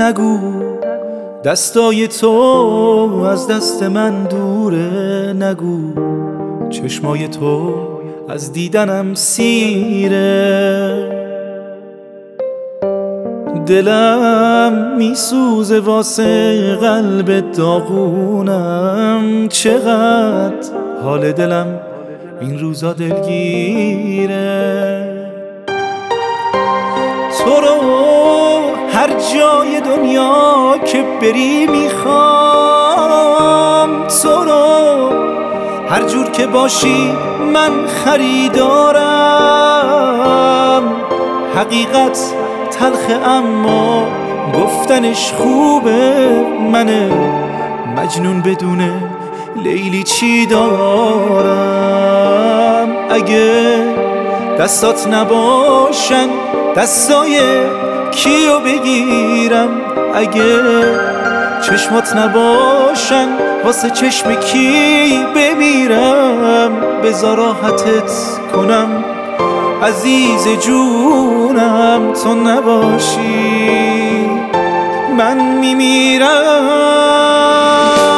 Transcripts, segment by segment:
نگو دستای تو از دست من دوره، نگو چشمای تو از دیدنم سیره. دلم میسوزه واسه قلب داغونم، چقدر حال دلم این روزا دلگیره. تو رو هر جای دنیا که بری میخوام، تو رو هر جور که باشی من خریدارم. حقیقت تلخه اما گفتنش خوبه، من مجنون بدونه لیلی چی دارم. اگه دستات نباشن دستای کیو بگیرم، اگه چشمات نباشن واسه چشم کی بمیرم. بذار راحتت کنم عزیز جونم، تو نباشی من میمیرم.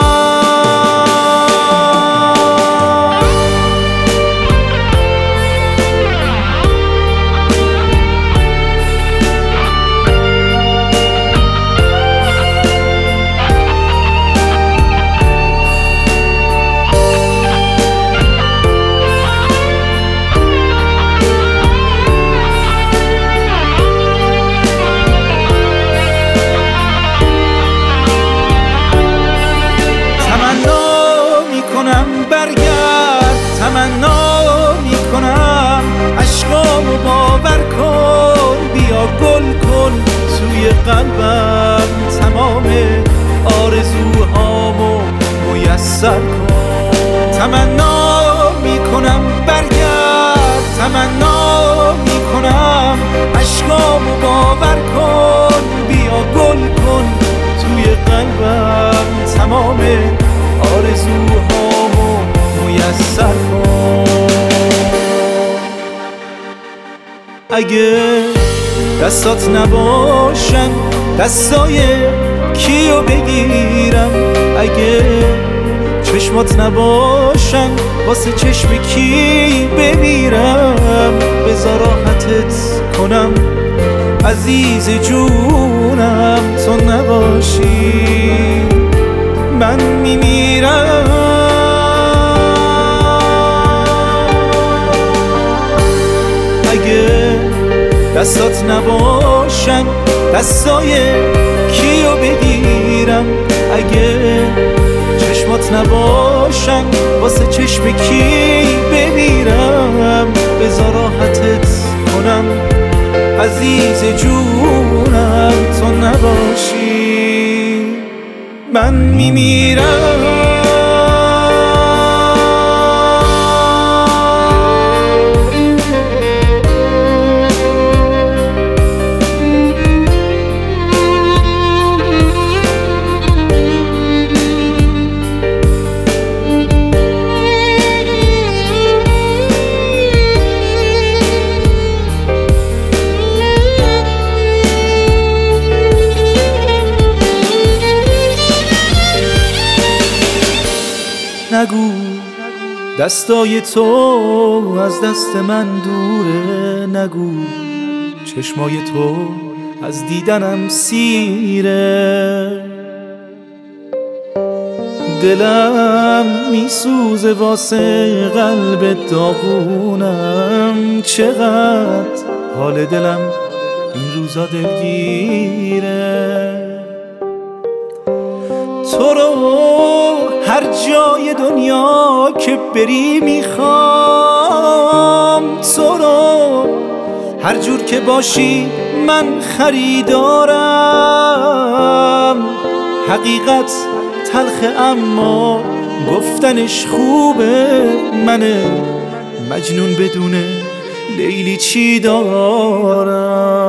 تمنا میکنم عشقامو باور کن، بیا گل کن توی قلبم، تمام آرزوهامو میسر کن. تمنا میکنم برگرد، تمنا میکنم عشقامو باور کن، بیا گل کن توی قلبم، تمام آرزوهامو میسر کن. اگه دستات نباشن دستای کیو بگیرم، اگه چشمات نباشن واسه چشم کی بمیرم. بذار راحتت کنم عزیز جونم، تو نباشی من میمیرم. اگه دستات نباشن دستای کیو بگیرم، اگه چشمات نباشن واسه چشم کی بمیرم. بذار راحتت کنم عزیز جونم، تو نباشی من میمیرم. نگو دستای تو از دست من دوره، نگو چشمای تو از دیدنم سیره. دلم میسوزه واسه قلب داغونم، چقدر حال دلم این روزا دلگیره. تو رو هر جای دنیا که بری میخوام، تو رو هر جور که باشی من خریدارم. حقیقت تلخه اما گفتنش خوبه، من مجنون بدونه لیلی چی دارم.